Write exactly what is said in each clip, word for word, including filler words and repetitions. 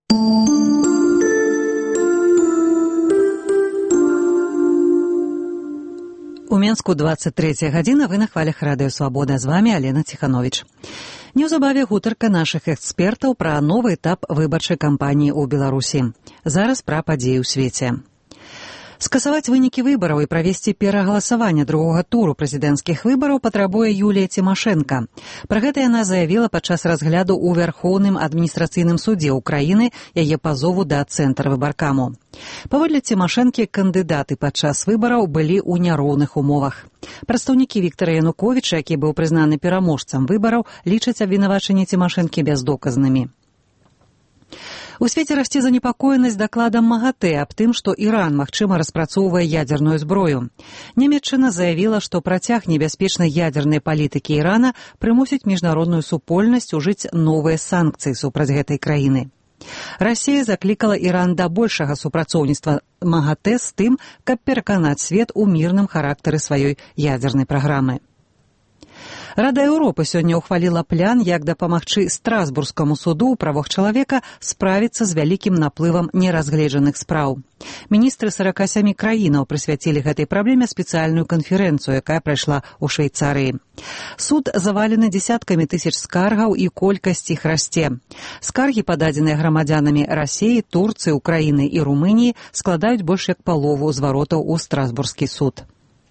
У Менску двадцать третья гадзіна, вы на хвалях радыё Свабода. З вами Алена Ціхановіч. Неўзабаве гутарка нашых экспертаў пра новы этап выбарчай кампаніі ў Беларусі. Зараз пра падзеі ў свеце. Скасаваць вынікі выбараў і правесці перагаласаванне другога туру прэзідэнцкіх выбараў патрабуе Юлія Цімашэнка. Пра гэта яна заявіла падчас разгляду ў Вярхоўным адміністрацыйным судзе ўкраіны яе пазову да Цэнтрвыбаркаму. Паводле Цімашэнкі, кандыдаты падчас выбараў былі ў няроўных умовах. Прадстаўнікі Віктара Януковіча, які быў прызнаны пераможцам выбараў, лічаць абвінавачанні Цімашэнкі бяздоказнымі. У свеце расце занепакоенасць дакладам МАГАТЭ аб тым, што Іран, магчыма, распрацоўвае ядзерную зброю. Нямецчына заявіла, што працяг небяспечнай ядзернай палітыкі Ірана прымусіць міжнародную супольнасць ужыць новыя санкцыі супраць гэтай краіны. Расія заклікала Іран да большага супрацоўніцтва МАГАТЭ з тым, каб пераканаць свет у мірным характары сваёй ядзернай праграмы. Рада Еўропы сёння ўхваліла план, як дапамагчы Страсбургскаму суду ў правах чалавека справіцца з вялікім наплывам неразгледжаных спраў. Міністры сорока семи краінаў прысвяцілі гэтай праблеме спецыяльную канферэнцыю, якая прайшла ў Швейцарыі. Суд завалены дзесяткамі тысяч скаргаў і колькасць іх расце. Скаргі, пададзеныя грамадзянамі Расіі, Турцыі, Украіны і Румыніі, складаюць больш як палову зваротаў у Страсбургскі суд.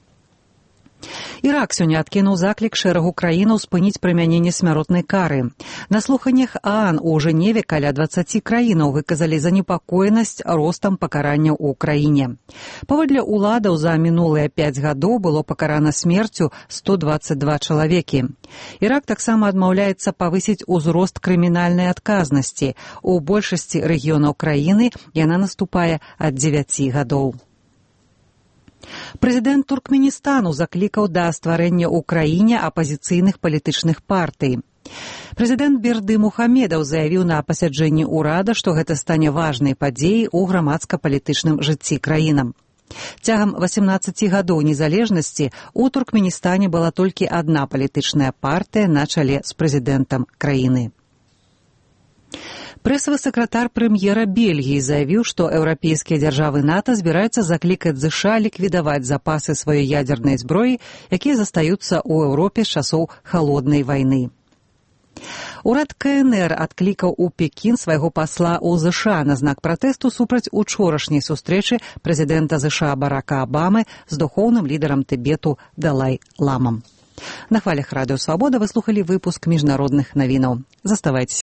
Ірак сёння адкінуў заклік шэрагу краінаў спыніць прымяненне смяротнай кары. На слуханнях ААН у Жэневе каля дваццаці краінаў выказалі занепакоенасць ростам пакаранняў у краіне. Паводле ўладаў за мінулыя пяць гадоў было пакарана смерцю сто дваццаць два чалавекі. Ірак таксама адмаўляецца павысіць узрост крымінальнай адказнасці. У большасці рэгіёнаў краіны яна наступае ад дзевяці гадоў. Прэзідэнт Туркменістану заклікаў да стварэння ў краіне апазіцыйных палітычных партый. Прэзідэнт Берды Мухамедаў заявіў на пасяджэнні ўрада, што гэта стане важнай падзеяй у грамадска-палітычным жыцці краінам. Цягам васемнаццаці гадоў незалежнасці у Туркменістане была толькі адна палітычная партыя на чале з прэзідэнтам краіны. Прэсавы сакратар прэм'ера Бельгіі заявіў, што еўрапейскія дзяржавы НАТО збіраюцца заклікаць ЗША ліквідаваць запасы сваёй ядзернай зброі, якія застаюцца ў Еўропе з часоў халоднай вайны. Урад КНР адклікаў у Пекін свайго пасла ў ЗША на знак пратэсту супраць учорашняй сустрэчы прэзідэнта ЗША Барака Абамы з духоўным лідарам Тыбету Далай-ламам. На хвалях радыё Свабода вы слухалі выпуск міжнародных навінаў. Заставайцеся.